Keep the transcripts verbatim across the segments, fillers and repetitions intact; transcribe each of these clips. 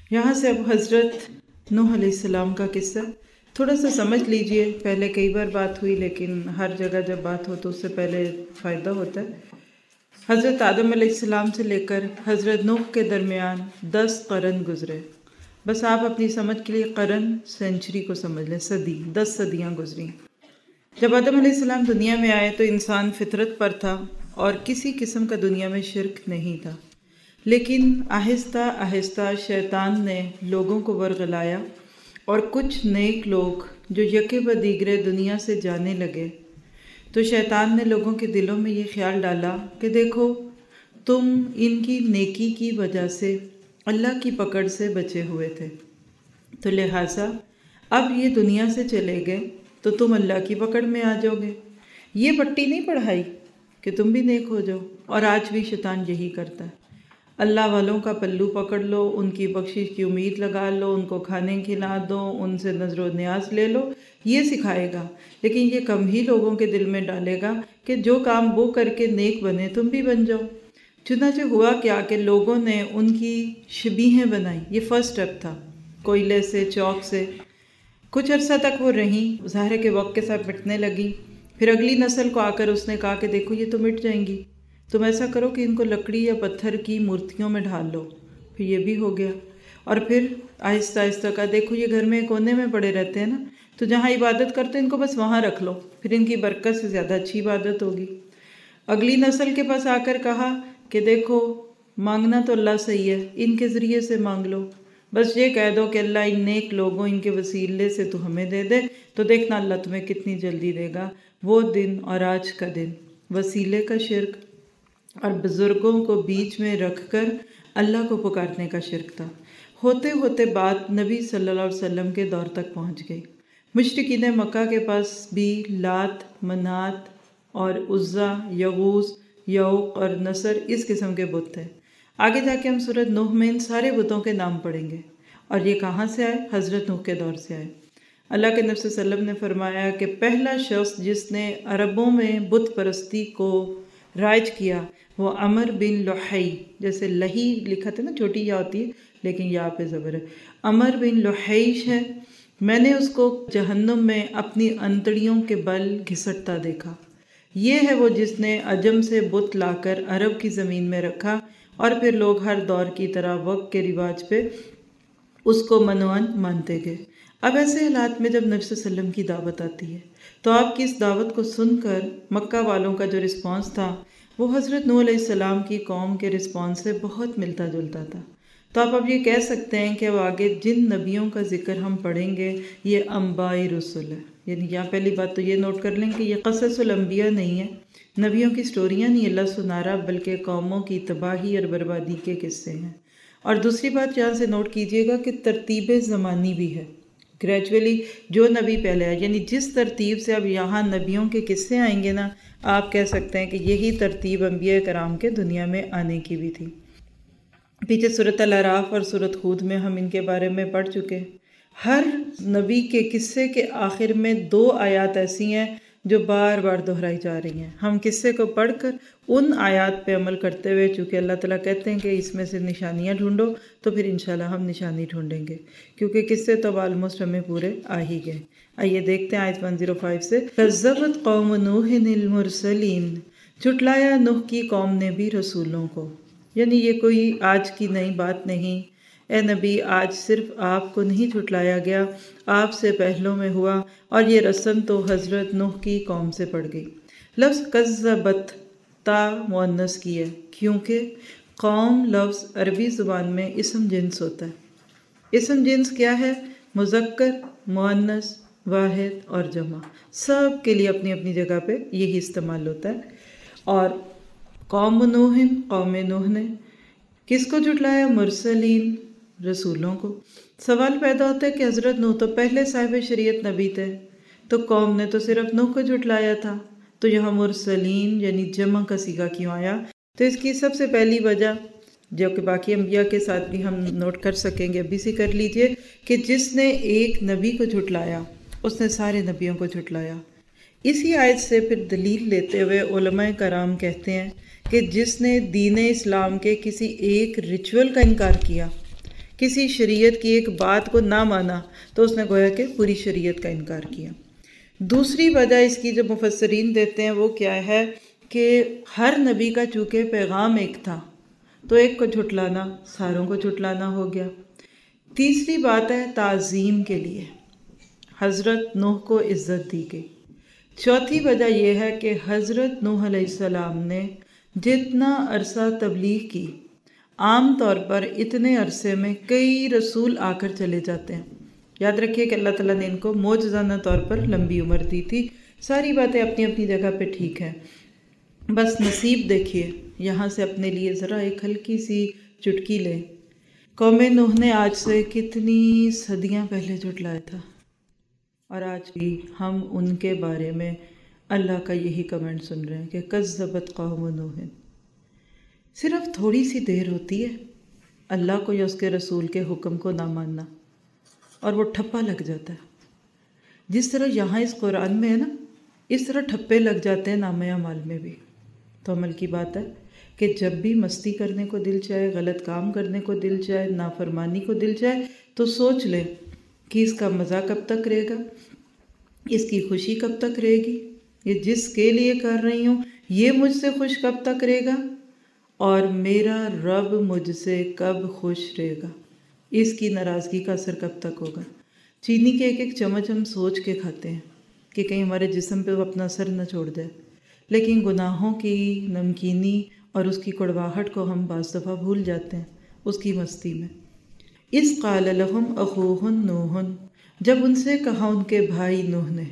یہاں سے اب حضرت نوح علیہ السلام کا قصہ تھوڑا سا سمجھ لیجئے. پہلے کئی بار بات ہوئی لیکن ہر جگہ جب بات ہو تو اس سے پہلے فائدہ ہوتا ہے. حضرت آدم علیہ السلام سے لے کر حضرت نوح کے درمیان دس قرن گزرے. بس آپ اپنی سمجھ کے لیے قرن سینچری کو سمجھ لیں، صدی، دس صدیاں گزری. جب آدم علیہ السلام دنیا میں آئے تو انسان فطرت پر تھا اور کسی قسم کا دنیا میں شرک نہیں تھا. لیکن آہستہ آہستہ شیطان نے لوگوں کو ورغلایا اور کچھ نیک لوگ جو یکے بدیگرے دنیا سے جانے لگے تو شیطان نے لوگوں کے دلوں میں یہ خیال ڈالا کہ دیکھو تم ان کی نیکی کی وجہ سے اللہ کی پکڑ سے بچے ہوئے تھے، تو لہٰذا اب یہ دنیا سے چلے گئے تو تم اللہ کی پکڑ میں آ جاؤ گے. یہ پٹی نہیں پڑھائی کہ تم بھی نیک ہو جاؤ. اور آج بھی شیطان یہی کرتا ہے. اللہ والوں کا پلو پکڑ لو، ان کی بخشش کی امید لگا لو، ان کو کھانے کھلا دو، ان سے نظر و نیاز لے لو، یہ سکھائے گا. لیکن یہ کم ہی لوگوں کے دل میں ڈالے گا کہ جو کام وہ کر کے نیک بنے تم بھی بن جاؤ. چنانچہ ہوا کیا کہ لوگوں نے ان کی شبیہیں بنائی. یہ فرسٹ سٹیپ تھا. کوئلے سے، چوک سے کچھ عرصہ تک وہ رہیں، ظاہر ہے کہ وقت کے ساتھ مٹنے لگی. پھر اگلی نسل کو آ کر اس نے کہا کہ دیکھو یہ تو مٹ جائیں گی، تم ایسا کرو کہ ان کو لکڑی یا پتھر کی مورتیوں میں ڈھال لو. پھر یہ بھی ہو گیا. اور پھر آہستہ آہستہ کہا دیکھو یہ گھر میں کونے میں پڑے رہتے ہیں نا، تو جہاں عبادت کرتے ہیں ان کو بس وہاں رکھ لو، پھر ان کی برکت سے زیادہ اچھی عبادت ہوگی. اگلی نسل کے پاس آ کر کہا کہ دیکھو مانگنا تو اللہ صحیح ہے، ان کے ذریعے سے مانگ لو، بس یہ کہہ دو کہ اللہ ان نیک لوگوں ان کے وسیلے سے تو ہمیں دے دے، تو دیکھنا اللہ تمہیں کتنی جلدی دے گا. وہ دن اور آج کا دن وسیلے کا شرک اور بزرگوں کو بیچ میں رکھ کر اللہ کو پکارنے کا شرک تھا. ہوتے ہوتے بات نبی صلی اللہ علیہ وسلم کے دور تک پہنچ گئی. مشرکین مکہ کے پاس بھی لات، منات اور عزا، یغوث، یعوق اور نصر اس قسم کے بت تھے. آگے جا کے ہم سورۃ نوح میں ان سارے بتوں کے نام پڑھیں گے. اور یہ کہاں سے آئے؟ حضرت نوح کے دور سے آئے. اللہ کے نبی صلی اللہ علیہ وسلم نے فرمایا کہ پہلا شخص جس نے عربوں میں بت پرستی کو رائج کیا وہ عمر بن لحی، جیسے لہی لکھا تھا نا، چھوٹی یا ہوتی ہے لیکن یا پہ زبر ہے، عمر بن لحیش ہے. میں نے اس کو جہنم میں اپنی انتڑیوں کے بل گھسٹتا دیکھا. یہ ہے وہ جس نے عجم سے بت لا کر عرب کی زمین میں رکھا اور پھر لوگ ہر دور کی طرح وقت کے رواج پہ اس کو منوان مانتے گئے. اب ایسے حالات میں جب نبی صلی اللہ علیہ وسلم کی دعوت آتی ہے تو آپ کی اس دعوت کو سن کر مکہ والوں کا جو رسپانس تھا وہ حضرت نوح علیہ السلام کی قوم کے رسپانس سے بہت ملتا جلتا تھا. تو آپ اب یہ کہہ سکتے ہیں کہ اب آگے جن نبیوں کا ذکر ہم پڑھیں گے یہ انباء رسول ہے. یعنی یہاں پہلی بات تو یہ نوٹ کر لیں کہ یہ قصص الانبیاء نہیں ہے، نبیوں کی سٹوریاں نہیں اللہ سنا رہا، بلکہ قوموں کی تباہی اور بربادی کے قصے ہیں. اور دوسری بات یہاں سے نوٹ کیجئے گا کہ ترتیب زمانی بھی ہے. گریجولی جو نبی پہلے آئے، یعنی جس ترتیب سے اب یہاں نبیوں کے قصے آئیں گے نا، آپ کہہ سکتے ہیں کہ یہی ترتیب انبیاء کرام کے دنیا میں آنے کی بھی تھی. پیچھے سورۃ الاعراف اور سورۃ ہود میں ہم ان کے بارے میں پڑھ چکے. ہر نبی کے قصے کے آخر میں دو آیات ایسی ہیں جو بار بار دہرائی جا رہی ہیں. ہم قصے کو پڑھ کر ان آیات پہ عمل کرتے ہوئے، چونکہ اللہ تعالیٰ کہتے ہیں کہ اس میں سے نشانیاں ڈھونڈو، تو پھر انشاءاللہ ہم نشانی ڈھونڈیں گے، کیونکہ قصے تو اب آلموسٹ ہمیں پورے آ ہی گئے. آئیے دیکھتے ہیں آیت ایک سو پانچ سے. کذبت قوم نوح المرسلین، جھٹلایا نوح کی قوم نے بھی رسولوں کو. یعنی یہ کوئی آج کی نئی بات نہیں. اے نبی آج صرف آپ کو نہیں جھٹلایا گیا، آپ سے پہلوں میں ہوا، اور یہ رسم تو حضرت نوح کی قوم سے پڑ گئی. لفظ کذبت تا مؤنث کی ہے کیونکہ قوم لفظ عربی زبان میں اسم جنس ہوتا ہے. اسم جنس کیا ہے؟ مذکر، مؤنث، واحد اور جمع، سب کے لیے اپنی اپنی جگہ پہ یہی استعمال ہوتا ہے. اور قوم نوح، قوم نوح نے کس کو جھٹلایا؟ مرسلین، رسولوں کو. سوال پیدا ہوتا ہے کہ حضرت نوح تو پہلے صاحب شریعت نبی تھے، تو قوم نے تو صرف نوح کو جھٹلایا تھا، تو یہاں مرسلین یعنی جمع کا صیغہ کیوں آیا؟ تو اس کی سب سے پہلی وجہ، جو کہ باقی انبیاء کے ساتھ بھی ہم نوٹ کر سکیں گے، ابھی سے کر لیجئے، کہ جس نے ایک نبی کو جھٹلایا اس نے سارے نبیوں کو جھٹلایا. اسی آیت سے پھر دلیل لیتے ہوئے علماء کرام کہتے ہیں کہ جس نے دین اسلام کے کسی ایک ریچول کا انکار کیا، کسی شریعت کی ایک بات کو نہ مانا تو اس نے گویا کہ پوری شریعت کا انکار کیا۔ دوسری وجہ اس کی جو مفسرین دیتے ہیں وہ کیا ہے کہ ہر نبی کا چونکہ پیغام ایک تھا تو ایک کو جھٹلانا ساروں کو جھٹلانا ہو گیا۔ تیسری بات ہے تعظیم کے لیے حضرت نوح کو عزت دی گئی۔ چوتھی وجہ یہ ہے کہ حضرت نوح علیہ السلام نے جتنا عرصہ تبلیغ کی، عام طور پر اتنے عرصے میں کئی رسول آ کر چلے جاتے ہیں۔ یاد رکھیے کہ اللہ تعالیٰ نے ان کو معجزانہ طور پر لمبی عمر دی تھی۔ ساری باتیں اپنی اپنی جگہ پہ ٹھیک ہیں، بس نصیب دیکھیے۔ یہاں سے اپنے لیے ذرا ایک ہلکی سی چٹکی لیں۔ قوم نوح نے آج سے کتنی صدیاں پہلے جھٹلایا تھا، اور آج بھی ہم ان کے بارے میں اللہ کا یہی کمنٹ سن رہے ہیں کہ کذبت قوم نوح۔ صرف تھوڑی سی دیر ہوتی ہے اللہ کو یا اس کے رسول کے حکم کو نہ ماننا، اور وہ ٹھپا لگ جاتا ہے۔ جس طرح یہاں اس قرآن میں ہے نا، اس طرح ٹھپے لگ جاتے ہیں نامہ اعمال میں بھی۔ تو عمل کی بات ہے کہ جب بھی مستی کرنے کو دل چاہے، غلط کام کرنے کو دل چاہے، نافرمانی کو دل چاہے، تو سوچ لیں کہ اس کا مزہ کب تک رہے گا، اس کی خوشی کب تک رہے گی، یہ جس کے لیے کر رہی ہوں یہ مجھ سے خوش کب تک رہے گا، اور میرا رب مجھ سے کب خوش رہے گا، اس کی ناراضگی کا اثر کب تک ہوگا۔ چینی کے ایک ایک چمچ ہم سوچ کے کھاتے ہیں کہ کہیں ہمارے جسم پہ وہ اپنا اثر نہ چھوڑ دے، لیکن گناہوں کی نمکینی اور اس کی کڑواہٹ کو ہم بعض دفعہ بھول جاتے ہیں اس کی مستی میں۔ اِذ قَالَ لَهُمْ أَخُوهُمْ نُوحٌ، جب ان سے کہا ان کے بھائی نوح نے۔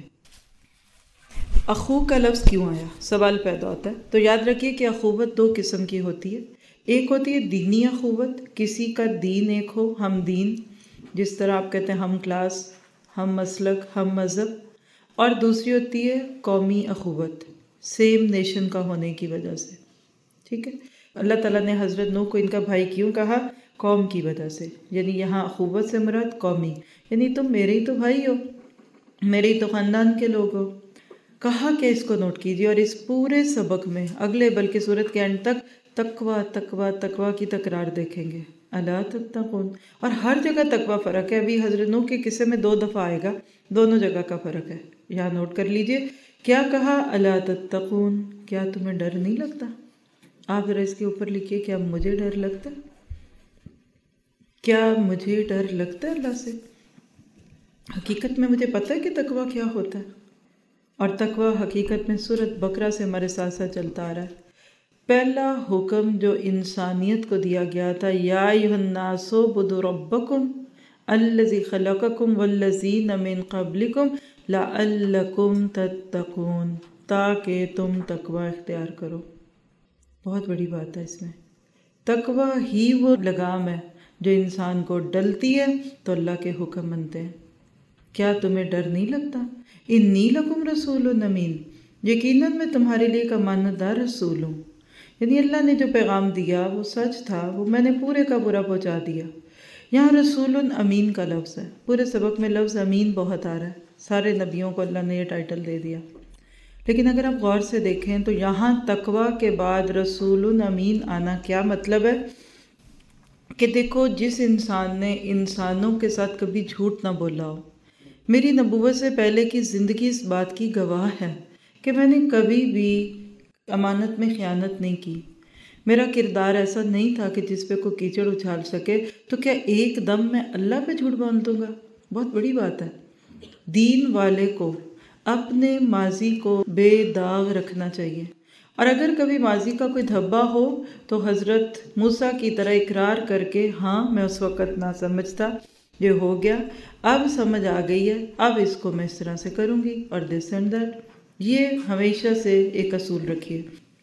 اخو کا لفظ کیوں آیا، سوال پیدا ہوتا ہے۔ تو یاد رکھیے کہ اخوت دو قسم کی ہوتی ہے۔ ایک ہوتی ہے دینی اخوت، کسی کا دین ایک ہو، ہم دین، جس طرح آپ کہتے ہیں ہم کلاس، ہم مسلک، ہم مذہب۔ اور دوسری ہوتی ہے قومی اخوت، سیم نیشن کا ہونے کی وجہ سے، ٹھیک ہے۔ اللہ تعالیٰ نے حضرت نوح کو ان کا بھائی کیوں کہا؟ قوم کی وجہ سے، یعنی یہاں اخوت سے مراد قومی، یعنی تم میرے ہی تو بھائی ہو، میرے ہی تو خاندان کے لوگ ہو۔ کہا کہ اس کو نوٹ کیجیے، اور اس پورے سبق میں اگلے بلکہ سورت کے اینڈ تک تقوی تقوی تقوی کی تکرار دیکھیں گے، الا تتقون۔ اور ہر جگہ تقوی فرق ہے، ابھی حضرت نوح کے قصے میں دو دفعہ آئے گا، دونوں جگہ کا فرق ہے، یہاں نوٹ کر لیجئے۔ کیا کہا؟ الا تتقون، کیا تمہیں ڈر نہیں لگتا؟ آپ ذرا اس کے اوپر لکھیے، کیا مجھے ڈر لگتا ہے؟ کیا مجھے ڈر لگتا ہے اللہ سے؟ حقیقت میں مجھے پتہ ہے کہ تقوی کیا ہوتا ہے، اور تقوی حقیقت میں سورۃ بقرہ سے ہمارے ساتھ ساتھ چلتا آ رہا ہے۔ پہلا حکم جو انسانیت کو دیا گیا تھا، یا ایھا الناس اعبدوا ربکم الذی خلقکم والذین من قبلکم لعلکم تتقون، تاکہ تم تقوی اختیار کرو۔ بہت بڑی بات ہے اس میں۔ تقوی ہی وہ لگام ہے جو انسان کو ڈلتی ہے تو اللہ کے حکم منتے ہیں۔ کیا تمہیں ڈر نہیں لگتا؟ انی لکم رسول امین، یقیناً میں تمہارے لیے ایک امانت دار رسول ہوں، یعنی اللہ نے جو پیغام دیا وہ سچ تھا، وہ میں نے پورے کا پورا پہنچا دیا۔ یہاں رسول امین کا لفظ ہے، پورے سبق میں لفظ امین بہت آ رہا ہے، سارے نبیوں کو اللہ نے یہ ٹائٹل دے دیا۔ لیکن اگر آپ غور سے دیکھیں تو یہاں تقوی کے بعد رسول امین آنا کیا مطلب ہے کہ دیکھو، جس انسان نے انسانوں کے ساتھ کبھی جھوٹ نہ بولا ہو، میری نبوت سے پہلے کی زندگی اس بات کی گواہ ہے کہ میں نے کبھی بھی امانت میں خیانت نہیں کی، میرا کردار ایسا نہیں تھا کہ جس پہ کوئی کیچڑ اچھال سکے، تو کیا ایک دم میں اللہ پہ جھوٹ باندھ دوں گا؟ بہت بڑی بات ہے۔ دین والے کو اپنے ماضی کو بے داغ رکھنا چاہیے، اور اگر کبھی ماضی کا کوئی دھبا ہو تو حضرت موسیٰ کی طرح اقرار کر کے، ہاں میں اس وقت نہ سمجھتا، یہ ہو گیا، اب سمجھ آ گئی ہے، اب اس کو میں اس طرح سے کروں گی، اور دس اینڈ دیٹ۔ یہ ہمیشہ سے ایک اصول رکھیے،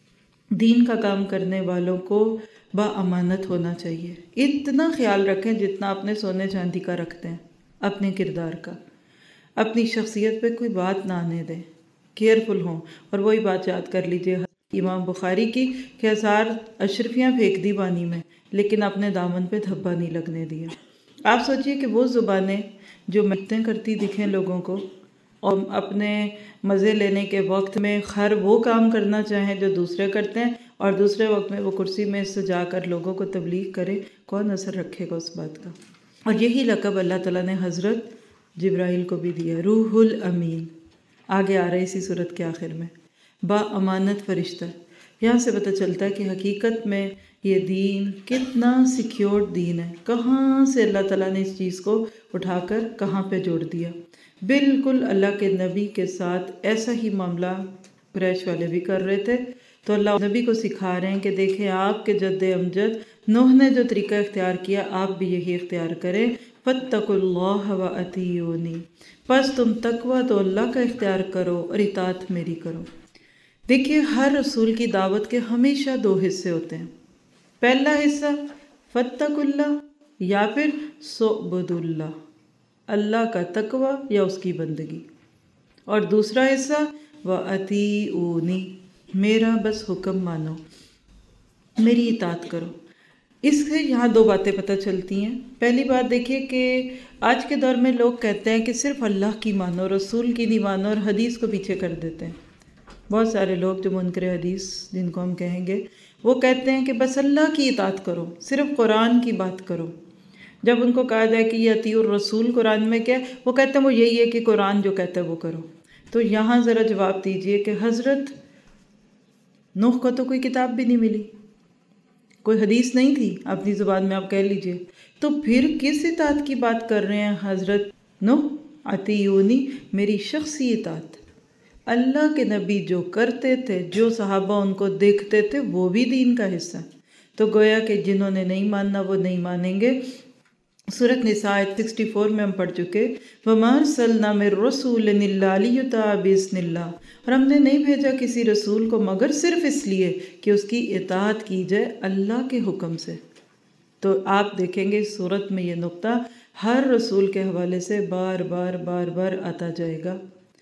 دین کا کام کرنے والوں کو با امانت ہونا چاہیے۔ اتنا خیال رکھیں جتنا اپنے سونے چاندی کا رکھتے ہیں، اپنے کردار کا، اپنی شخصیت پہ کوئی بات نہ آنے دیں، کیئرفل ہوں۔ اور وہی بات یاد کر لیجئے امام بخاری کی کہ ہزار اشرفیاں پھینک دی پانی میں، لیکن اپنے دامن پہ دھبا نہیں لگنے دیا۔ آپ سوچئے کہ وہ زبانیں جو مدتیں کرتی دکھیں لوگوں کو، اور اپنے مزے لینے کے وقت میں خیر وہ کام کرنا چاہیں جو دوسرے کرتے ہیں، اور دوسرے وقت میں وہ کرسی میں سے جا کر لوگوں کو تبلیغ کرے، کون اثر رکھے گا اس بات کا؟ اور یہی لقب اللہ تعالیٰ نے حضرت جبرائیل کو بھی دیا، روح الامین، آگے آ رہا ہے اسی صورت کے آخر میں، با امانت فرشتہ۔ یہاں سے پتہ چلتا ہے کہ حقیقت میں یہ دین کتنا سیکیورڈ دین ہے، کہاں سے اللہ تعالیٰ نے اس چیز کو اٹھا کر کہاں پہ جوڑ دیا۔ بالکل اللہ کے نبی کے ساتھ ایسا ہی معاملہ قریش والے بھی کر رہے تھے، تو اللہ نبی کو سکھا رہے ہیں کہ دیکھیں آپ کے جد امجد نوح نے جو طریقہ اختیار کیا آپ بھی یہی اختیار کریں، فاتقوا اللہ وأطیعونی، پس تم تقوی تو اللہ کا اختیار کرو اور اطاعت میری کرو۔ دیکھیے ہر رسول کی دعوت کے ہمیشہ دو حصے ہوتے ہیں، پہلا حصہ فاتقوا اللہ یا پھر سعبدوا اللہ، اللہ کا تقوی یا اس کی بندگی، اور دوسرا حصہ وأطیعونی، میرا بس حکم مانو، میری اطاعت کرو۔ اس سے یہاں دو باتیں پتہ چلتی ہیں۔ پہلی بات دیکھیے کہ آج کے دور میں لوگ کہتے ہیں کہ صرف اللہ کی مانو، رسول کی نہیں مانو، اور حدیث کو پیچھے کر دیتے ہیں۔ بہت سارے لوگ جو منکر حدیث جن کو ہم کہیں گے، وہ کہتے ہیں کہ بس اللہ کی اطاعت کرو، صرف قرآن کی بات کرو۔ جب ان کو کہا جائے کہ یہ اطیع الرسول قرآن میں کیا ہے، وہ کہتے ہیں وہ یہی ہے کہ قرآن جو کہتا ہے وہ کرو۔ تو یہاں ذرا جواب دیجئے کہ حضرت نوح کو تو کوئی کتاب بھی نہیں ملی، کوئی حدیث نہیں تھی، اپنی زبان میں آپ کہہ لیجئے، تو پھر کس اطاعت کی بات کر رہے ہیں حضرت نوح؟ اطیعونی، میری شخصی اطاعت۔ اللہ کے نبی جو کرتے تھے، جو صحابہ ان کو دیکھتے تھے، وہ بھی دین کا حصہ ہے۔ تو گویا کہ جنہوں نے نہیں ماننا وہ نہیں مانیں گے۔ سورۃ نساء آیت چوالیس میں ہم پڑھ چکے، وَمَا أَرْسَلْنَا مِن رَّسُولٍ إِلَّا لِيُطَاعَ بِإِذْنِ اللَّهِ، اور ہم نے نہیں بھیجا کسی رسول کو مگر صرف اس لیے کہ اس کی اطاعت کی جائے اللہ کے حکم سے۔ تو آپ دیکھیں گے اس صورت میں یہ نقطہ ہر رسول کے حوالے سے بار بار بار بار آتا جائے گا۔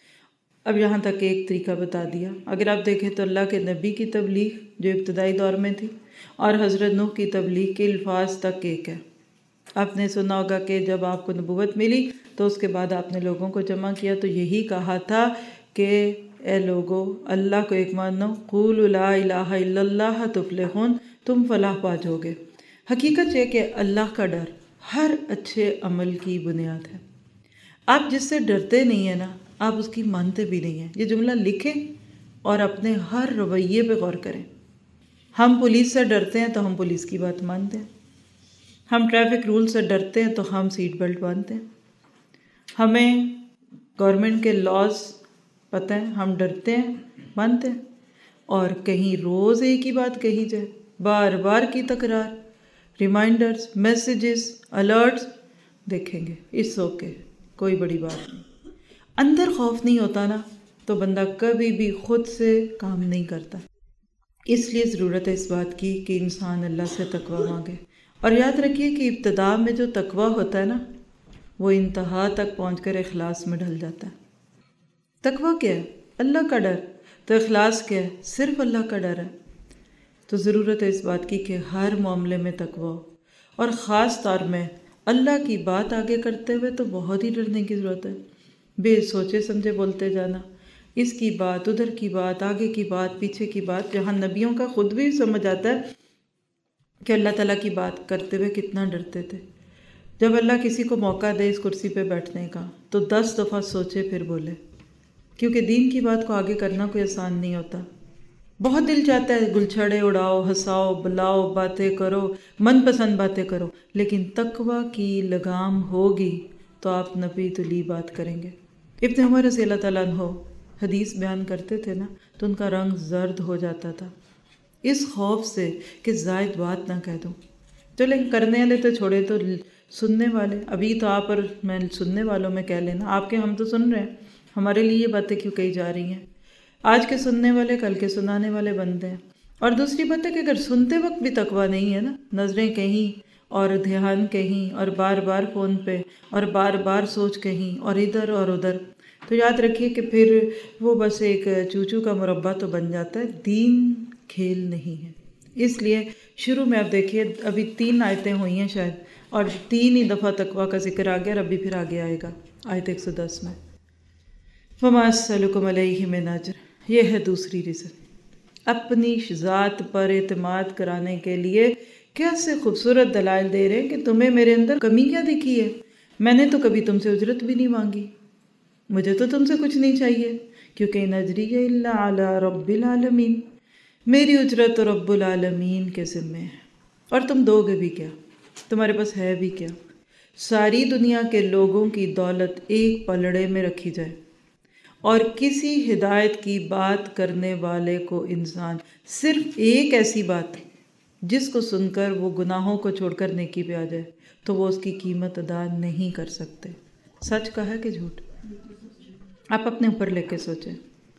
اب یہاں تک ایک طریقہ بتا دیا۔ اگر آپ دیکھیں تو اللہ کے نبی کی تبلیغ جو ابتدائی دور میں تھی اور حضرت نوح کی تبلیغ کے الفاظ تک ایک ہے۔ آپ نے سنا ہوگا کہ جب آپ کو نبوت ملی تو اس کے بعد آپ نے لوگوں کو جمع کیا تو یہی کہا تھا کہ اے لوگو اللہ کو ایک مانو، قولوا لا الہ الا اللہ تفلحون، تم فلاح پا جاؤ گے۔ حقیقت یہ کہ اللہ کا ڈر ہر اچھے عمل کی بنیاد ہے۔ آپ جس سے ڈرتے نہیں ہیں نا، آپ اس کی مانتے بھی نہیں ہیں۔ یہ جملہ لکھیں اور اپنے ہر رویے پہ غور کریں۔ ہم پولیس سے ڈرتے ہیں تو ہم پولیس کی بات مانتے ہیں، ہم ٹریفک رول سے ڈرتے ہیں تو ہم سیٹ بیلٹ باندھتے ہیں، ہمیں گورنمنٹ کے لاز پتہ ہیں، ہم ڈرتے ہیں، مانتے ہیں، اور کہیں روز ایک ہی بات کہی جائے، بار بار کی تکرار، ریمائنڈرز، میسیجز، الرٹس، دیکھیں گے اس اوکے کوئی بڑی بات نہیں۔ اندر خوف نہیں ہوتا نا تو بندہ کبھی بھی خود سے کام نہیں کرتا۔ اس لیے ضرورت ہے اس بات کی کہ انسان اللہ سے تقوی مانگے، اور یاد رکھیے کہ ابتدا میں جو تقوی ہوتا ہے نا وہ انتہا تک پہنچ کر اخلاص میں ڈھل جاتا ہے۔ تقوی کیا ہے؟ اللہ کا ڈر۔ تو اخلاص کیا ہے؟ صرف اللہ کا ڈر ہے۔ تو ضرورت ہے اس بات کی کہ ہر معاملے میں تقوی ہو، اور خاص طور میں اللہ کی بات آگے کرتے ہوئے تو بہت ہی ڈرنے کی ضرورت ہے۔ بے سوچے سمجھے بولتے جانا، اس کی بات، ادھر کی بات، آگے کی بات، پیچھے کی بات، جہاں نبیوں کا خود بھی سمجھ آتا ہے کہ اللہ تعالیٰ کی بات کرتے ہوئے کتنا ڈرتے تھے۔ جب اللہ کسی کو موقع دے اس کرسی پہ بیٹھنے کا تو دس دفعہ سوچے پھر بولے، کیونکہ دین کی بات کو آگے کرنا کوئی آسان نہیں ہوتا۔ بہت دل چاہتا ہے گلچھڑے اڑاؤ، ہنساؤ، بلاؤ، باتیں کرو، من پسند باتیں کرو، لیکن تقوی کی لگام ہوگی تو آپ نبی تلی بات کریں گے۔ ابن عمر رضی اللہ تعالیٰ عنہ حدیث بیان کرتے تھے نا تو ان کا رنگ زرد ہو جاتا تھا، اس خوف سے کہ زائد بات نہ کہہ دوں۔ چلیں کرنے والے تو چھوڑے، تو سننے والے، ابھی تو آپ اور میں سننے والوں میں کہہ لینا، آپ کے ہم تو سن رہے ہیں، ہمارے لیے یہ باتیں کیوں کہی جا رہی ہیں؟ آج کے سننے والے کل کے سنانے والے بنتے ہیں۔ اور دوسری بات ہے کہ اگر سنتے وقت بھی تقوی نہیں ہے نا، نظریں کہیں اور دھیان کہیں اور بار بار فون پہ اور بار بار سوچ کہیں اور ادھر اور ادھر، تو یاد رکھیے کہ پھر وہ بس ایک چوچو کا مربع تو بن جاتا ہے، دین کھیل نہیں ہے۔ اس لیے شروع میں آپ دیکھیے ابھی تین آیتیں ہوئی ہیں شاید، اور تین ہی دفعہ تقوی کا ذکر آ گیا، اور ابھی پھر آگے آئے گا آیت ایک سو دس میں، وَمَا أَسْأَلُكُمْ عَلَيْهِ مِنْ أَجْرٍ، یہ ہے دوسری ریزن۔ اپنی ذات پر اعتماد کرانے کے لیے کیسے خوبصورت دلائل دے رہے ہیں کہ تمہیں میرے اندر کمی کیا دکھی ہے؟ میں نے تو کبھی تم سے اجرت بھی نہیں مانگی، مجھے تو تم سے کچھ نہیں چاہیے، کیونکہ ان اجری الا علی رب العالمین، میری اجرت تو رب العالمین کے ذمے ہے۔ اور تم دو گے بھی کیا؟ تمہارے پاس ہے بھی کیا؟ ساری دنیا کے لوگوں کی دولت ایک پلڑے میں رکھی جائے اور کسی ہدایت کی بات کرنے والے کو انسان صرف ایک ایسی بات جس کو سن کر وہ گناہوں کو چھوڑ کر نیکی پہ آ جائے تو وہ اس کی قیمت ادا نہیں کر سکتے۔ سچ کہا کہ جھوٹ؟ آپ اپنے اوپر لے کے سوچیں،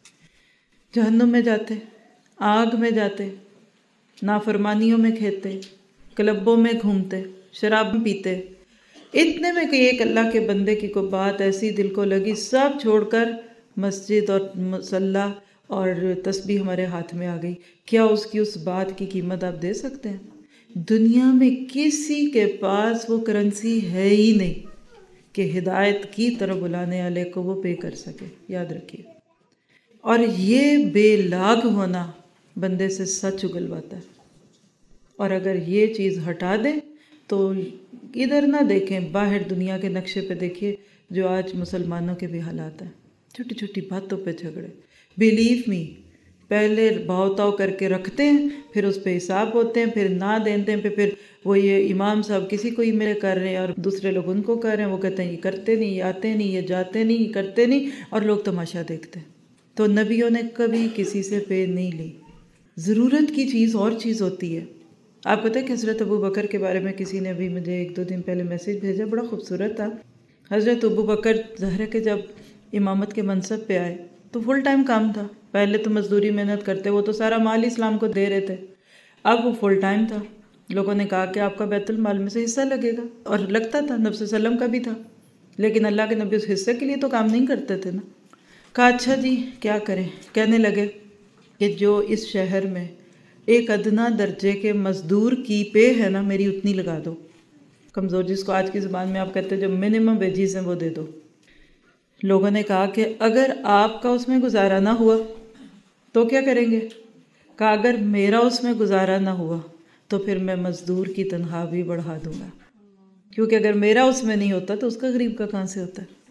جہنم میں جاتے، آگ میں جاتے، نافرمانیوں میں کھیتے، کلبوں میں گھومتے، شراب پیتے، اتنے میں کہ ایک اللہ کے بندے کی کوئی بات ایسی دل کو لگی، سب چھوڑ کر مسجد اور مصلی اور تسبیح ہمارے ہاتھ میں آ گئی، کیا اس کی اس بات کی قیمت آپ دے سکتے ہیں؟ دنیا میں کسی کے پاس وہ کرنسی ہے ہی نہیں کہ ہدایت کی طرف بلانے والے کو وہ پے کر سکے، یاد رکھیے۔ اور یہ بے لاگ ہونا بندے سے سچ اگلواتا ہے، اور اگر یہ چیز ہٹا دیں تو ادھر نہ دیکھیں، باہر دنیا کے نقشے پہ دیکھیے جو آج مسلمانوں کے بھی حالات ہیں، چھوٹی چھوٹی باتوں پہ جھگڑے۔ بلیو می، پہلے بھاؤ تاؤ کر کے رکھتے ہیں، پھر اس پہ حساب ہوتے ہیں، پھر نہ دیتے ہیں، پھر پھر وہ یہ امام صاحب کسی کو ای میل کر رہے ہیں اور دوسرے لوگ ان کو کر رہے ہیں، وہ کہتے ہیں یہ کرتے نہیں، یہ آتے نہیں، یہ جاتے نہیں، یہ کرتے نہیں، اور لوگ تماشا دیکھتے ہیں۔ تو نبیوں نے کبھی کسی سے پے نہیں لی۔ ضرورت کی چیز اور چیز ہوتی ہے۔ آپ پتہ ہے کہ حضرت ابو بکر کے بارے میں کسی نے ابھی مجھے ایک دو دن پہلے میسیج بھیجا، بڑا خوبصورت تھا۔ حضرت ابو بکر ظاہر ہے کہ جب امامت کے منصب پہ آئے تو فل ٹائم کام تھا، پہلے تو مزدوری محنت کرتے، وہ تو سارا مال اسلام کو دے رہے تھے، اب وہ فل ٹائم تھا۔ لوگوں نے کہا کہ آپ کا بیت المال میں سے حصہ لگے گا، اور لگتا تھا، نبی صلی اللہ علیہ وسلم کا بھی تھا، لیکن اللہ کے نبی اس حصے کے لیے تو کام نہیں کرتے تھے نا۔ کہا اچھا جی کیا کریں؟ کہنے لگے کہ جو اس شہر میں ایک ادنا درجے کے مزدور کی پے ہے نا، میری اتنی لگا دو، کمزور، جس کو آج کی زبان میں آپ کہتے ہیں جو منیمم ویجز ہیں وہ دے دو۔ لوگوں نے کہا کہ اگر آپ کا اس میں گزارا نہ ہوا تو کیا کریں گے؟ کہا اگر میرا اس میں گزارا نہ ہوا تو پھر میں مزدور کی تنخواہ بھی بڑھا دوں گا، کیونکہ اگر میرا اس میں نہیں ہوتا تو اس کا غریب کا کہاں سے ہوتا ہے؟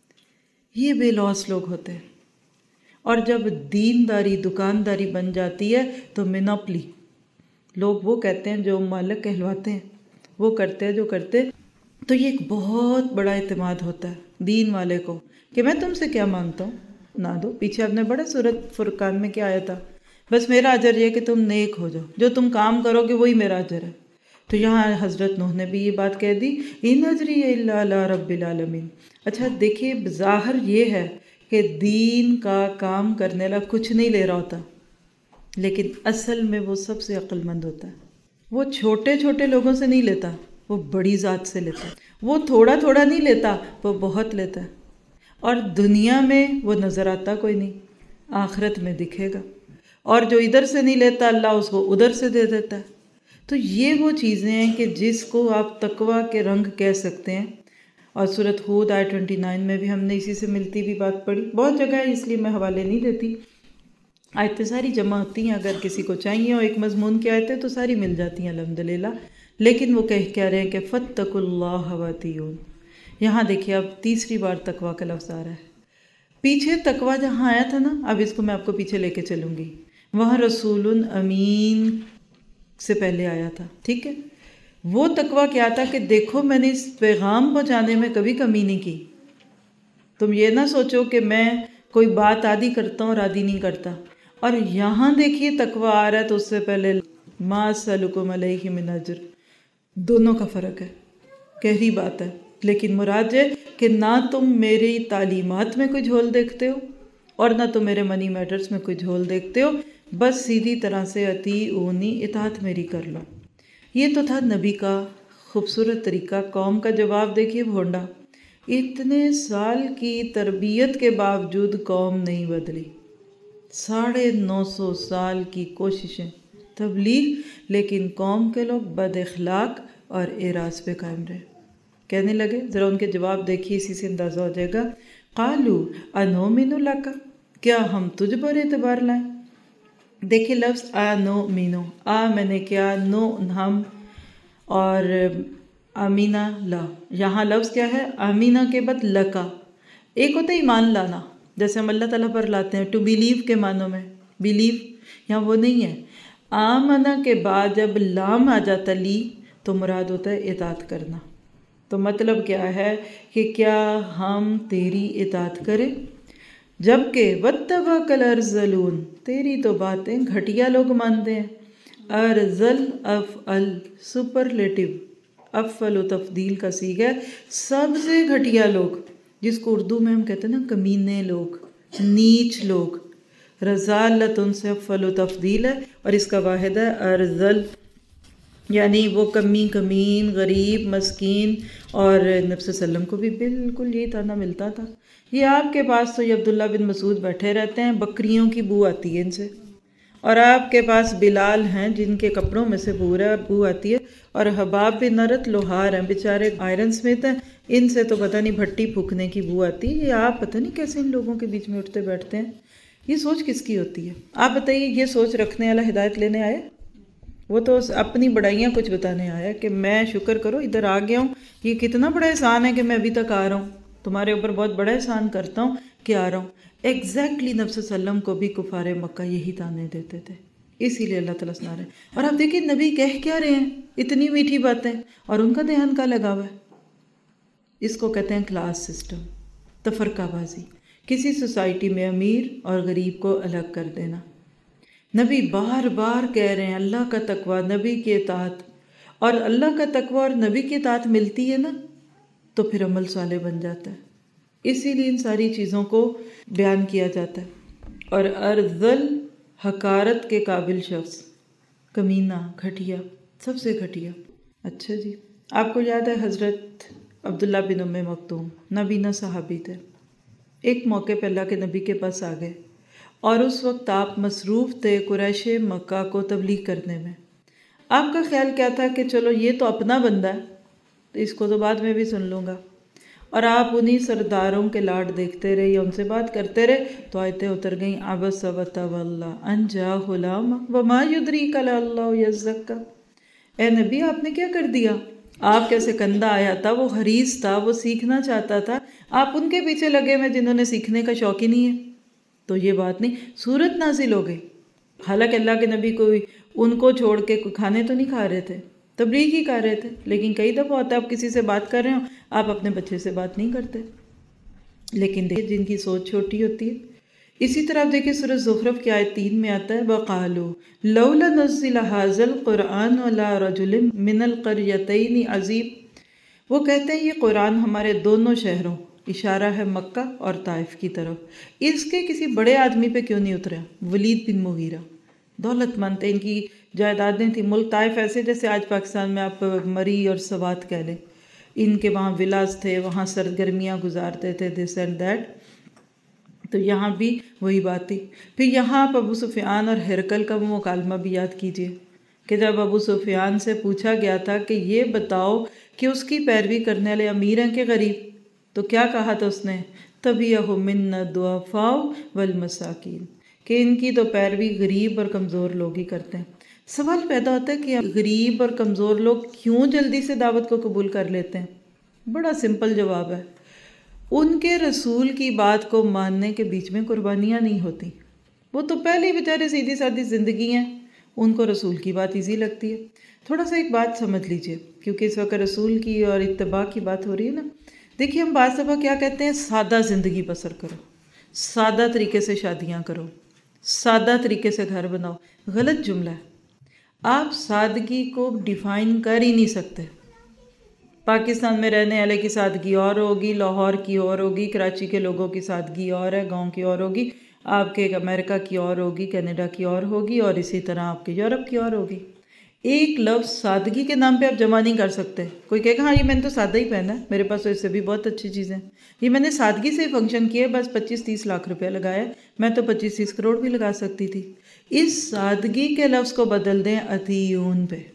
یہ بے لوس لوگ ہوتے ہیں۔ اور جب دینداری دکانداری بن جاتی ہے تو مینوپلی، لوگ وہ کہتے ہیں جو مالک کہلواتے ہیں، وہ کرتے ہیں جو کرتے، تو یہ ایک بہت بڑا اعتماد ہوتا ہے دین والے کو کہ میں تم سے کیا مانگتا ہوں، نہ دو۔ پیچھے آپ نے بڑا سورۃ فرقان میں کیا آیا تھا، بس میرا اجر یہ کہ تم نیک ہو جاؤ، جو تم کام کرو گے وہی میرا اجر ہے۔ تو یہاں حضرت نوح نے بھی یہ بات کہہ دی، ان اجری الا علی رب العالمین۔ اچھا دیکھیے، ظاہر یہ ہے کہ دین کا کام کرنے والا کچھ نہیں لے رہا ہوتا، لیکن اصل میں وہ سب سے عقل مند ہوتا ہے۔ وہ چھوٹے چھوٹے لوگوں سے نہیں لیتا، وہ بڑی ذات سے لیتا ہے۔ وہ تھوڑا تھوڑا نہیں لیتا، وہ بہت لیتا ہے، اور دنیا میں وہ نظر آتا کوئی نہیں، آخرت میں دکھے گا۔ اور جو ادھر سے نہیں لیتا اللہ اس کو ادھر سے دے دیتا ہے۔ تو یہ وہ چیزیں ہیں کہ جس کو آپ تقویٰ کے رنگ کہہ سکتے ہیں۔ اور سورۃ ہود آیت ٹوئنٹی نائن میں بھی ہم نے اسی سے ملتی بھی بات پڑھی، بہت جگہ ہے اس لیے میں حوالے نہیں دیتی، آیتیں ساری جمع ہوتی ہیں، اگر کسی کو چاہیے اور ایک مضمون کی آیتیں تو ساری مل جاتی ہیں الحمدللہ۔ لیکن وہ کہہ کیا رہے ہیں کہ فاتقوا اللہ واتقون۔ یہاں دیکھیے اب تیسری بار تقویٰ کا لفظ آ رہا ہے۔ پیچھے تقویٰ جہاں آیا تھا نا، اب اس کو میں آپ کو پیچھے لے کے چلوں گی، وہاں رسول امین سے پہلے آیا تھا، ٹھیک ہے؟ وہ تقویٰ کیا تھا کہ دیکھو میں نے اس پیغام پہنچانے میں کبھی کمی نہیں کی، تم یہ نہ سوچو کہ میں کوئی بات آدھی کرتا ہوں اور آدھی نہیں کرتا۔ اور یہاں دیکھیے تقویٰ آ رہا ہے تو اس سے پہلے ما اسألکم علیہ من اجر، دونوں کا فرق ہے، گہری بات ہے، لیکن مراد ہے کہ نہ تم میری تعلیمات میں کوئی جھول دیکھتے ہو اور نہ تم میرے منی میٹرز میں کوئی جھول دیکھتے ہو، بس سیدھی طرح سے اطیعونی، اطاعت میری کر لو۔ یہ تو تھا نبی کا خوبصورت طریقہ۔ قوم کا جواب دیکھیے بھونڈا، اتنے سال کی تربیت کے باوجود قوم نہیں بدلی، ساڑھے نو سو سال کی کوششیں تبلیغ، لیکن قوم کے لوگ بد اخلاق اور اعراض پہ قائم رہے۔ کہنے لگے، ذرا ان کے جواب دیکھیے، اسی سے اندازہ ہو جائے گا، قالوا انؤمن لک، کیا ہم تجھ پر اعتبار لائیں؟ دیکھیے لفظ آ نو مینو، آ میں نے کیا، نو ہم، اور امینہ لا، یہاں لفظ کیا ہے؟ امینہ کے بعد لکا۔ ایک ہوتا ہے ایمان لانا، جیسے ہم اللہ تعالیٰ پر لاتے ہیں ٹو بیلیو کے معنوں میں، بیلیو، یہاں وہ نہیں ہے۔ آمنہ کے بعد جب لام آ جاتا لی تو مراد ہوتا ہے اطاعت کرنا۔ تو مطلب کیا ہے کہ کیا ہم تیری اطاعت کریں؟ جبکہ وَاتَّبَعَكَ الْأَرْذَلُونَ، تیری تو باتیں گھٹیا لوگ مانتے ہیں۔ ارذل افعل سپرلیٹو، افعل و تفضیل کا صیغہ ہے، سب سے گھٹیا لوگ، جس کو اردو میں ہم کہتے ہیں نا کمینے لوگ، نیچ لوگ۔ رذالت ان سے افعل و تفضیل ہے، اور اس کا واحد ہے ارذل، یعنی وہ کمی کمین، غریب، مسکین۔ اور نبی صلی اللہ علیہ وسلم کو بھی بالکل یہی تانا ملتا تھا۔ یہ آپ کے پاس تو یہ عبداللہ بن مسعود بیٹھے رہتے ہیں، بکریوں کی بو آتی ہے ان سے، اور آپ کے پاس بلال ہیں جن کے کپڑوں میں سے پورا بو آتی ہے، اور حباب بن نرت لوہار ہیں بیچارے، آئرن سمتھ ہیں، ان سے تو پتہ نہیں بھٹی پھونکنے کی بو آتی ہے۔ یہ آپ پتہ نہیں کیسے ان لوگوں کے بیچ میں اٹھتے بیٹھتے ہیں، یہ سوچ کس کی ہوتی ہے؟ آپ بتائیے، یہ سوچ رکھنے والا ہدایت لینے آئے؟ وہ تو اپنی بڑائیاں کچھ بتانے آیا کہ میں شکر کرو ادھر آ گیا ہوں، یہ کتنا بڑا احسان ہے کہ میں ابھی تک آ رہا ہوں، تمہارے اوپر بہت بڑا احسان کرتا ہوں کہ آ رہا ہوں۔ ایگزیکٹلی نبی صلی اللہ علیہ وسلم کو بھی کفار مکہ یہی تانے دیتے تھے، اسی لیے اللہ تعالیٰ سنا رہے ہیں۔ اور آپ دیکھیں نبی کہہ کیا رہے ہیں، اتنی میٹھی باتیں، اور ان کا دھیان کا لگا ہوا ہے۔ اس کو کہتے ہیں کلاس سسٹم، تفرقہ بازی، کسی سوسائٹی میں امیر اور غریب کو الگ کر دینا۔ نبی بار بار کہہ رہے ہیں اللہ کا تقوی، نبی کی اطاعت، اور اللہ کا تقوی اور نبی کی اطاعت ملتی ہے نا تو پھر عمل صالح بن جاتا ہے۔ اسی لیے ان ساری چیزوں کو بیان کیا جاتا ہے۔ اور ارذل حقارت کے قابل شخص، کمینہ، گھٹیا، سب سے گھٹیا۔ اچھا جی، آپ کو یاد ہے حضرت عبداللہ بن ام مکتوم نبینا صحابی تھے، ایک موقع پہ اللہ کے نبی کے پاس آ گئے، اور اس وقت آپ مصروف تھے قریش مکہ کو تبلیغ کرنے میں۔ آپ کا خیال کیا تھا کہ چلو یہ تو اپنا بندہ ہے تو اس کو تو بعد میں بھی سن لوں گا، اور آپ انہی سرداروں کے لاڈ دیکھتے رہے یا ان سے بات کرتے رہے تو آیتیں اتر گئیں عبس وتولی ان جاءہ الاعمی وما یدریک لعلہ یزکی۔ اے نبی آپ نے کیا کر دیا؟ آپ کیسے کندھا آیا تھا، وہ حریص تھا، وہ سیکھنا چاہتا تھا، آپ ان کے پیچھے لگے ہوئے جنہوں نے سیکھنے کا شوق ہی نہیں ہے۔ تو یہ بات نہیں، سورت نازل ہو گئی، حالانکہ اللہ کے نبی کو ان کو چھوڑ کے کھانے تو نہیں کھا رہے تھے، تبلیغ ہی کر رہے تھے، لیکن کئی دفعہ ہوتا ہے آپ کسی سے بات کر رہے ہو، آپ اپنے بچے سے بات نہیں کرتے، لیکن دیکھیں جن کی سوچ چھوٹی ہوتی ہے۔ اسی طرح دیکھیں سورہ زخرف کی آیت تین میں آتا ہے وَقَالُوا لَوْلَا نُزِّلَ هَذَا الْقُرْآنُ عَلَىٰ رَجُلٍ مِّنَ الْقَرْيَتَيْنِ عَظِيمٍ، وہ کہتے ہیں یہ قرآن ہمارے دونوں شہروں، اشارہ ہے مکہ اور طائف کی طرف، اس کے کسی بڑے آدمی پہ کیوں نہیں اترا؟ ولید بن مغیرہ دولت مند تھے، ان کی جائیدادیں تھیں، ملک طائف ایسے جیسے آج پاکستان میں آپ مری اور سوات کہہ لیں، ان کے وہاں ولاز تھے، وہاں سرگرمیاں گزارتے تھے، دس اینڈ دیٹ۔ تو یہاں بھی وہی بات تھی۔ پھر یہاں آپ ابو سفیان اور ہرقل کا وہ مکالمہ بھی یاد کیجئے کہ جب ابو سفیان سے پوچھا گیا تھا کہ یہ بتاؤ کہ اس کی پیروی کرنے والے امیر ہیں کہ غریب، تو کیا کہا تھا اس نے؟ تَبِعَهُم مِّنَّا الضُّعَفَاءُ وَالْمَسَاكِينُ، کہ ان کی تو پیروی غریب اور کمزور لوگ ہی کرتے ہیں۔ سوال پیدا ہوتا ہے کہ غریب اور کمزور لوگ کیوں جلدی سے دعوت کو قبول کر لیتے ہیں؟ بڑا سمپل جواب ہے، ان کے رسول کی بات کو ماننے کے بیچ میں قربانیاں نہیں ہوتی، وہ تو پہلے ہی بیچارے سیدھی سادھی زندگی ہیں، ان کو رسول کی بات ایزی لگتی ہے۔ تھوڑا سا ایک بات سمجھ لیجئے، کیونکہ اس وقت رسول کی اور اتباع کی بات ہو رہی ہے نا۔ دیکھیے ہم بعض دفعہ کیا کہتے ہیں، سادہ زندگی بسر کرو، سادہ طریقے سے شادیاں کرو، سادہ طریقے سے گھر بناؤ۔ غلط جملہ ہے، آپ سادگی کو ڈیفائن کر ہی نہیں سکتے۔ پاکستان میں رہنے والے کی سادگی اور ہوگی، لاہور کی اور ہوگی، کراچی کے لوگوں کی سادگی اور ہے، گاؤں کی اور ہوگی، آپ کے امریکہ کی اور ہوگی، کینیڈا کی اور ہوگی، اور اسی طرح آپ کے یورپ کی اور ہوگی۔ ایک لفظ سادگی کے نام پہ آپ جمع نہیں کر سکتے۔ کوئی کہے گا ہاں یہ میں نے تو سادہ ہی پہنا ہے، میرے پاس تو اس سے بھی بہت اچھی چیزیں، یہ میں نے سادگی سے فنکشن کیے، بس پچیس تیس لاکھ روپے لگایا، میں تو پچیس تیس کروڑ بھی لگا سکتی تھی۔ اس سادگی کے لفظ کو بدل دیں اطیعون پہ،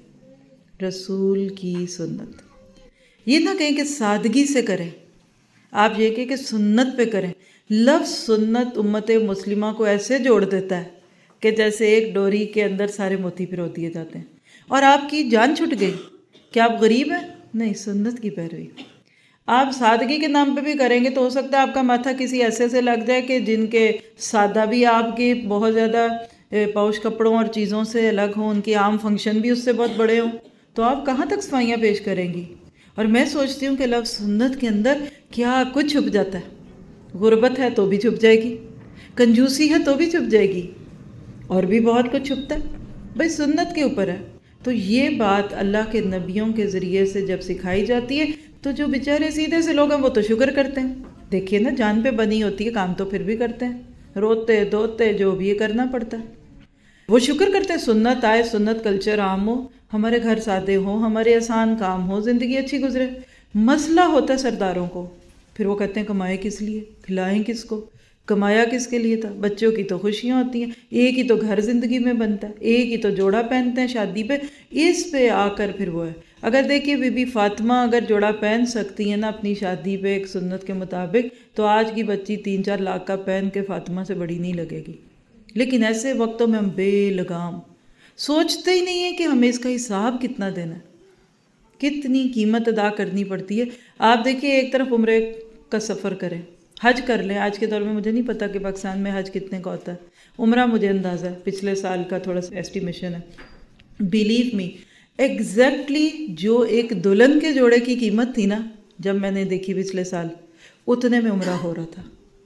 رسول کی سنت۔ یہ نہ کہیں کہ سادگی سے کریں، آپ یہ کہیں کہ سنت پہ کریں۔ لفظ سنت امت مسلمہ کو ایسے جوڑ دیتا ہے کہ جیسے ایک ڈوری کے اندر سارے موتی پرو دیے جاتے ہیں، اور آپ کی جان چھٹ گئی. کیا آپ غریب ہیں؟ نہیں، سنت کی پیروی. آپ سادگی کے نام پہ بھی کریں گے تو ہو سکتا ہے آپ کا ماتھا کسی ایسے سے لگ جائے کہ جن کے سادہ بھی آپ کی بہت زیادہ پوش کپڑوں اور چیزوں سے الگ ہوں، ان کی عام فنکشن بھی اس سے بہت بڑے ہوں، تو آپ کہاں تک صفائیاں پیش کریں گی؟ اور میں سوچتی ہوں کہ لفظ سنت کے اندر کیا کچھ چھپ جاتا ہے. غربت ہے تو بھی چھپ جائے گی، کنجوسی ہے تو بھی چھپ جائے گی، اور بھی بہت کچھ چھپتا ہے. بھائی سنت کے اوپر ہے. تو یہ بات اللہ کے نبیوں کے ذریعے سے جب سکھائی جاتی ہے تو جو بیچارے سیدھے سے لوگ ہیں وہ تو شکر کرتے ہیں. دیکھیے نا، جان پہ بنی ہوتی ہے، کام تو پھر بھی کرتے ہیں، روتے دھوتے جو بھی یہ کرنا پڑتا ہے، وہ شکر کرتے ہیں. سنت آئے، سنت کلچر عام ہو، ہمارے گھر سادے ہوں، ہمارے آسان کام ہو، زندگی اچھی گزرے. مسئلہ ہوتا ہے سرداروں کو، پھر وہ کہتے ہیں کمائے کس لیے، کھلائیں کس کو، کمایا کس کے لیے تھا. بچوں کی تو خوشیاں ہوتی ہیں، ایک ہی تو گھر زندگی میں بنتا ہے، ایک ہی تو جوڑا پہنتے ہیں شادی پہ. اس پہ آ کر پھر وہ ہے. اگر دیکھیے بی بی فاطمہ اگر جوڑا پہن سکتی ہیں نا اپنی شادی پہ ایک سنت کے مطابق، تو آج کی بچی تین چار لاکھ کا پہن کے فاطمہ سے بڑی نہیں لگے گی. لیکن ایسے وقتوں میں ہم بے لگام سوچتے ہی نہیں ہیں کہ ہمیں اس کا حساب کتنا دینا ہے، کتنی قیمت ادا کرنی پڑتی ہے. آپ دیکھیے ایک طرف عمرے کا سفر کریں، حج کر لیں. آج کے دور میں مجھے نہیں پتا کہ پاکستان میں حج کتنے کا ہوتا ہے. عمرہ مجھے اندازہ ہے، پچھلے سال کا تھوڑا سا ایسٹیمیشن ہے. بیلیو می، ایگزیکٹلی جو ایک دلہن کے جوڑے کی قیمت تھی نا جب میں نے دیکھی پچھلے سال، اتنے میں عمرہ ہو رہا تھا.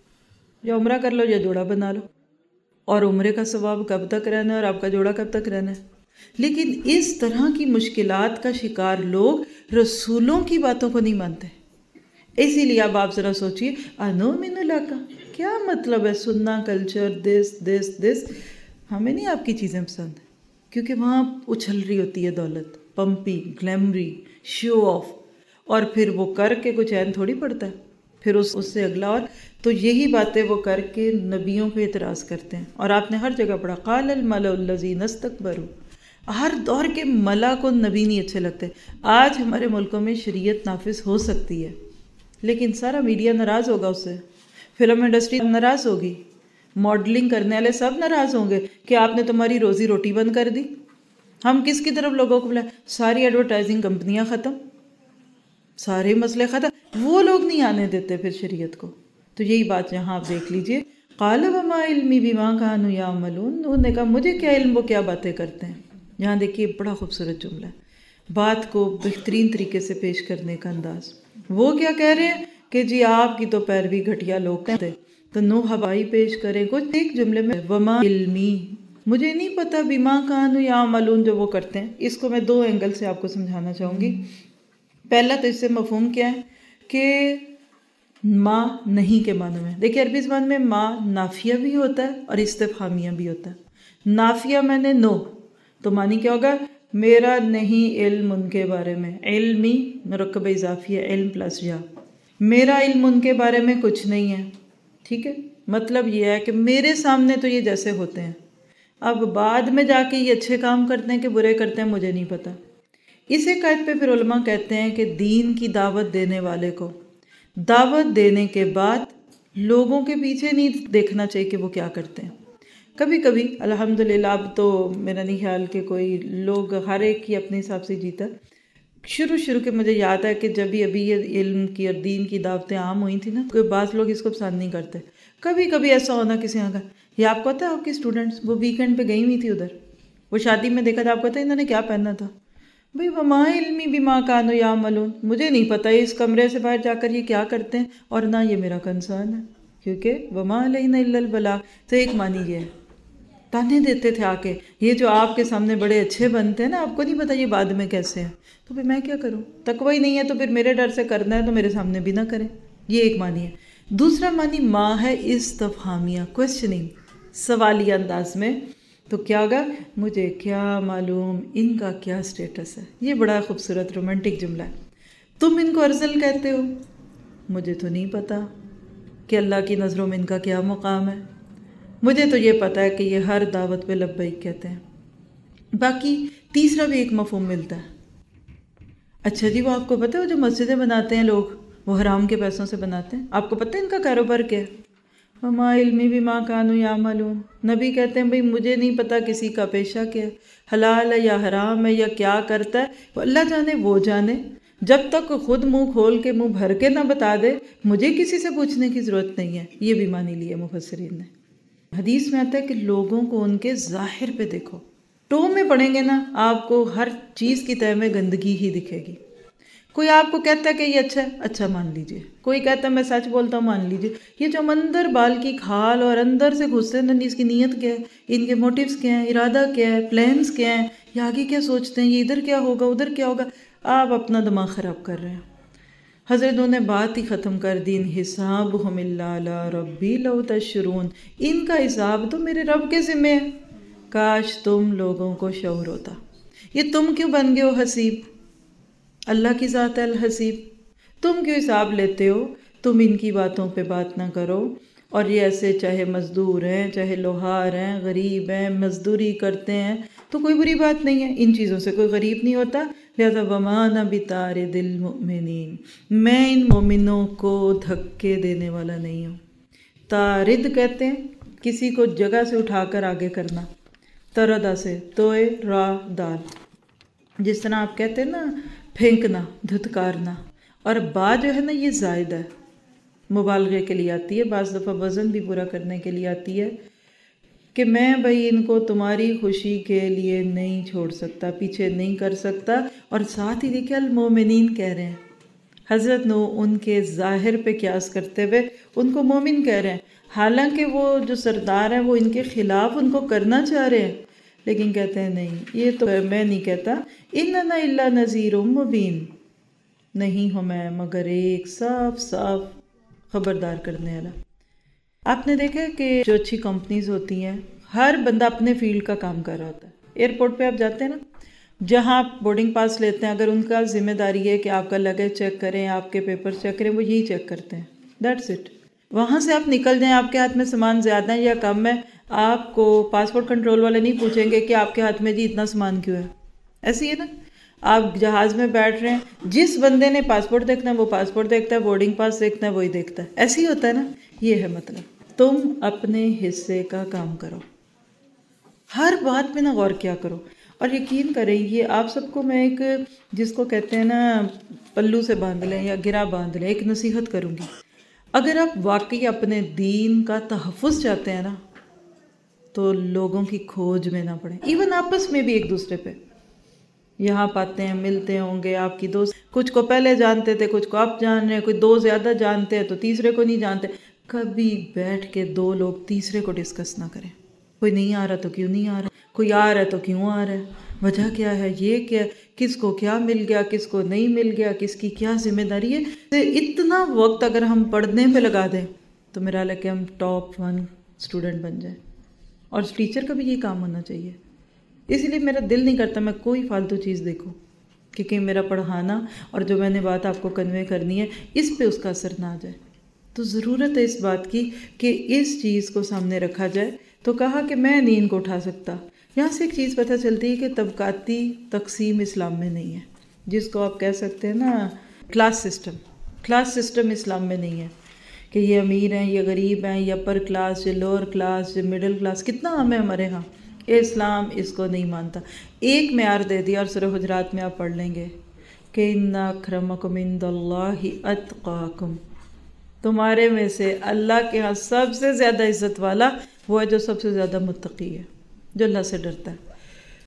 یا عمرہ کر لو یا جوڑا بنا لو. اور عمرے کا ثواب کب تک رہنا ہے اور آپ کا جوڑا کب تک رہنا ہے. لیکن اس طرح کی مشکلات کا شکار لوگ رسولوں کی باتوں کو نہیں مانتے. اسی لیے اب آپ ذرا سوچئے، انو من علاقہ کیا مطلب ہے؟ سننا کلچر دس دس دس ہمیں نہیں آپ کی چیزیں پسند، کیونکہ وہاں اچھل رہی ہوتی ہے دولت، پمپی، گلیمری، شو آف، اور پھر وہ کر کے کچھ عین تھوڑی پڑتا ہے. پھر اس اس سے اگلا، اور تو یہی باتیں وہ کر کے نبیوں پہ اعتراض کرتے ہیں. اور آپ نے ہر جگہ پڑھا قال الملأ الذین استکبروا، ہر دور کے ملا کو نبی نہیں اچھے لگتے. آج ہمارے ملکوں میں شریعت نافذ ہو سکتی ہے لیکن سارا میڈیا ناراض ہوگا اس سے، فلم انڈسٹری ناراض ہوگی، ماڈلنگ کرنے والے سب ناراض ہوں گے کہ آپ نے تمہاری روزی روٹی بند کر دی. ہم کس کی طرف لوگوں کو بلائیں؟ ساری ایڈورٹائزنگ کمپنیاں ختم، سارے مسئلے ختم. وہ لوگ نہیں آنے دیتے پھر شریعت کو. تو یہی بات یہاں آپ دیکھ لیجئے، قال وما علمی بما كانوا يعملون، انہوں نے کہا مجھے کیا علم وہ کیا باتیں کرتے ہیں. یہاں دیکھیے بڑا خوبصورت جملہ ہے، بات کو بہترین طریقے سے پیش کرنے کا انداز. وہ کیا کہہ رہے ہیں کہ جی آپ کی تو پیروی گھٹیا لوگ تھے، تو نوح ہوائی پیش کریں کچھ ایک جملے میں، وما علمی، مجھے نہیں پتا بما كانوا يعملون جو وہ کرتے ہیں. اس کو میں دو اینگل سے آپ کو سمجھانا چاہوں گی. پہلا تو اس سے مفہوم کیا ہے کہ ما نہیں کے معنی میں. دیکھیں عربی زبان میں ما نافیہ بھی ہوتا ہے اور استفہامیہ بھی ہوتا ہے. نافیہ میں نے نو، تو معنی کیا ہوگا؟ میرا نہیں علم ان کے بارے میں. علمی مرکب اضافی ہے، علم پلس یا، میرا علم ان کے بارے میں کچھ نہیں ہے. ٹھیک ہے، مطلب یہ ہے کہ میرے سامنے تو یہ جیسے ہوتے ہیں، اب بعد میں جا کے یہ اچھے کام کرتے ہیں کہ برے کرتے ہیں مجھے نہیں پتا. اسی قید پہ پھر علماء کہتے ہیں کہ دین کی دعوت دینے والے کو دعوت دینے کے بعد لوگوں کے پیچھے نہیں دیکھنا چاہیے کہ وہ کیا کرتے ہیں. کبھی کبھی الحمدللہ اب تو میرا نہیں خیال کہ کوئی لوگ ہر ایک کی اپنے حساب سے جیتا. شروع شروع کے مجھے یاد ہے کہ جب بھی ابھی یہ علم کی اور دین کی دعوتیں عام ہوئی تھیں نا، تو بعض لوگ اس کو پسند نہیں کرتے. کبھی کبھی ایسا ہونا کسی یہاں کا، یہ آپ کو پتہ ہے آپ کی اسٹوڈنٹس وہ ویکینڈ پہ گئی ہوئی تھی ادھر، وہ شادی میں دیکھا تھا، آپ کو پتہ ہے انہوں نے کیا پہننا تھا؟ بھئی وما علمی بما كانوا يعملون، مجھے نہیں پتہ اس کمرے سے باہر جا کر یہ کیا کرتے ہیں، اور نہ یہ میرا کنسرن ہے، کیونکہ وما علینا الا البلاغ. تو ایک معنی یہ ہے، تانے دیتے تھے آ کے، یہ جو آپ کے سامنے بڑے اچھے بنتے ہیں نا، آپ کو نہیں پتہ یہ بعد میں کیسے ہیں، تو پھر میں کیا کروں؟ تقوی ہی نہیں ہے تو پھر میرے ڈر سے کرنا ہے تو میرے سامنے بھی نہ کریں. یہ ایک معنی ہے. دوسرا معنی ما ہے استفہامیہ، کوسچننگ، سوالیہ انداز میں. تو کیا ہوگا؟ مجھے کیا معلوم ان کا کیا سٹیٹس ہے. یہ بڑا خوبصورت رومانٹک جملہ ہے. تم ان کو ارسل کہتے ہو، مجھے تو نہیں پتا کہ اللہ کی نظروں میں ان کا کیا مقام ہے. مجھے تو یہ پتا ہے کہ یہ ہر دعوت پہ لبیک کہتے ہیں. باقی تیسرا بھی ایک مفہوم ملتا ہے. اچھا جی، وہ آپ کو پتہ ہے وہ جو مسجدیں بناتے ہیں لوگ، وہ حرام کے پیسوں سے بناتے ہیں، آپ کو پتہ ہے ان کا کاروبار کیا ہے؟ وما علمی بما کانوا یعملون، نبی کہتے ہیں بھئی مجھے نہیں پتا کسی کا پیشہ کیا ہے، حلال ہے یا حرام ہے یا کیا کرتا ہے، وہ اللہ جانے وہ جانے، جب تک خود منہ کھول کے منہ بھر کے نہ بتا دے مجھے کسی سے پوچھنے کی ضرورت نہیں ہے۔ یہ بھی مانی لی ہے مفسرین نے۔ حدیث میں آتا ہے کہ لوگوں کو ان کے ظاہر پہ دیکھو، ٹو میں پڑھیں گے نا آپ کو ہر چیز کی تہ میں گندگی ہی دکھے گی۔ کوئی آپ کو کہتا ہے کہ یہ اچھا ہے، اچھا مان لیجئے، کوئی کہتا ہے میں سچ بولتا ہوں، مان لیجئے۔ یہ جو مندر بال کی کھال اور اندر سے گھستے ہیں، اس کی نیت کیا ہے، ان کے موٹیوز کیا ہیں، ارادہ کیا ہے، پلانز کیا ہیں، یہ آگے کیا سوچتے ہیں، یہ ادھر کیا ہوگا ادھر کیا ہوگا، آپ اپنا دماغ خراب کر رہے ہیں۔ حضرت نے بات ہی ختم کر دی، ان حسابہم الا علی ربی لو تشعرون، ان کا حساب تو میرے رب کے ذمہ ہے، کاش تم لوگوں کو شعور ہوتا۔ یہ تم کیوں بن گئے ہو حسیب؟ اللہ کی ذات ہے الحسیب، تم کیوں حساب لیتے ہو؟ تم ان کی باتوں پہ بات نہ کرو۔ اور یہ ایسے چاہے مزدور ہیں، چاہے لوہار ہیں، غریب ہیں، مزدوری کرتے ہیں تو کوئی بری بات نہیں ہے، ان چیزوں سے کوئی غریب نہیں ہوتا۔ لہذا وما انا بطارد المؤمنین، میں ان مومنوں کو دھکے دینے والا نہیں ہوں۔ طارد کہتے ہیں کسی کو جگہ سے اٹھا کر آگے کرنا، تردہ سے توئے را دال، جس طرح آپ کہتے ہیں نا پھینکنا، دھتکارنا، اور با جو ہے نا یہ زائد ہے، مبالغے کے لیے آتی ہے، بعض دفعہ وزن بھی پورا کرنے کے لیے آتی ہے کہ میں بھئی ان کو تمہاری خوشی کے لیے نہیں چھوڑ سکتا، پیچھے نہیں کر سکتا۔ اور ساتھ ہی دیکھیں المومنین کہہ رہے ہیں، حضرت نو ان کے ظاہر پہ قیاس کرتے ہوئے ان کو مومن کہہ رہے ہیں، حالانکہ وہ جو سردار ہیں وہ ان کے خلاف ان کو کرنا چاہ رہے ہیں، لیکن کہتے ہیں نہیں، یہ تو میں نہیں کہتا، اننا الا نذیر مبین، نہیں ہوں میں مگر ایک صاف صاف خبردار کرنے والا۔ آپ نے دیکھا کہ جو اچھی کمپنیز ہوتی ہیں ہر بندہ اپنے فیلڈ کا کام کر رہا ہوتا ہے۔ ایئرپورٹ پہ آپ جاتے ہیں نا، جہاں آپ بورڈنگ پاس لیتے ہیں، اگر ان کا ذمہ داری ہے کہ آپ کا لگیج چیک کریں، آپ کے پیپر چیک کریں، وہ یہی چیک کرتے ہیں، دیٹس اٹ۔ وہاں سے آپ نکل جائیں، آپ کے ہاتھ میں سامان زیادہ ہے یا کم ہے، آپ کو پاسپورٹ کنٹرول والے نہیں پوچھیں گے کہ آپ کے ہاتھ میں جی اتنا سامان کیوں ہے۔ ایسی ہے نا، آپ جہاز میں بیٹھ رہے ہیں، جس بندے نے پاسپورٹ دیکھنا ہے وہ پاسپورٹ دیکھتا ہے، بورڈنگ پاس دیکھنا ہے وہی دیکھتا ہے، ایسے ہی ہوتا ہے نا۔ یہ ہے مطلب، تم اپنے حصے کا کام کرو، ہر بات میں نہ غور کیا کرو۔ اور یقین کریں یہ آپ سب کو میں ایک جس کو کہتے ہیں نا پلو سے باندھ لیں یا گرا باندھ لیں، ایک نصیحت کروں گی۔ اگر آپ واقعی اپنے دین کا تحفظ چاہتے ہیں نا تو لوگوں کی کھوج میں نہ پڑیں، ایون آپس میں بھی ایک دوسرے پہ یہاں پاتے ہیں، ملتے ہوں گے آپ کی دوست، کچھ کو پہلے جانتے تھے، کچھ کو آپ جان رہے ہیں، کوئی دو زیادہ جانتے ہیں تو تیسرے کو نہیں جانتے، کبھی بیٹھ کے دو لوگ تیسرے کو ڈسکس نہ کریں، کوئی نہیں آ رہا تو کیوں نہیں آ رہا، کوئی آ رہا ہے تو کیوں آ رہا ہے، وجہ کیا ہے، یہ کیا، کس کو کیا مل گیا، کس کو نہیں مل گیا، کس کی کیا ذمہ داری ہے۔ اتنا وقت اگر ہم پڑھنے پہ لگا دیں تو میرا لگے ہم ٹاپ ون اسٹوڈنٹ بن جائیں، اور ٹیچر کا بھی یہ کام ہونا چاہیے۔ اس لیے میرا دل نہیں کرتا میں کوئی فالتو چیز دیکھوں، کیونکہ میرا پڑھانا اور جو میں نے بات آپ کو کنوے کرنی ہے اس پہ اس کا اثر نہ آ جائے۔ تو ضرورت ہے اس بات کی کہ اس چیز کو سامنے رکھا جائے۔ تو کہا کہ میں نہیں ان کو اٹھا سکتا۔ یہاں سے ایک چیز پتہ چلتی ہے کہ طبقاتی تقسیم اسلام میں نہیں ہے، جس کو آپ کہہ سکتے ہیں نا کلاس سسٹم، کلاس سسٹم اسلام میں نہیں ہے کہ یہ امیر ہیں، یہ غریب ہیں، یہ اپر کلاس، یہ لوور کلاس، یہ مڈل کلاس، کتنا عام ہے ہمارے ہاں۔ اسلام اس کو نہیں مانتا۔ ایک معیار دے دیا اور سورہ حجرات میں آپ پڑھ لیں گے کہ ان اکرمکم عند اللہ اتقاکم، تمہارے میں سے اللہ کے ہاں سب سے زیادہ عزت والا وہ ہے جو سب سے زیادہ متقی ہے، جو اللہ سے ڈرتا ہے۔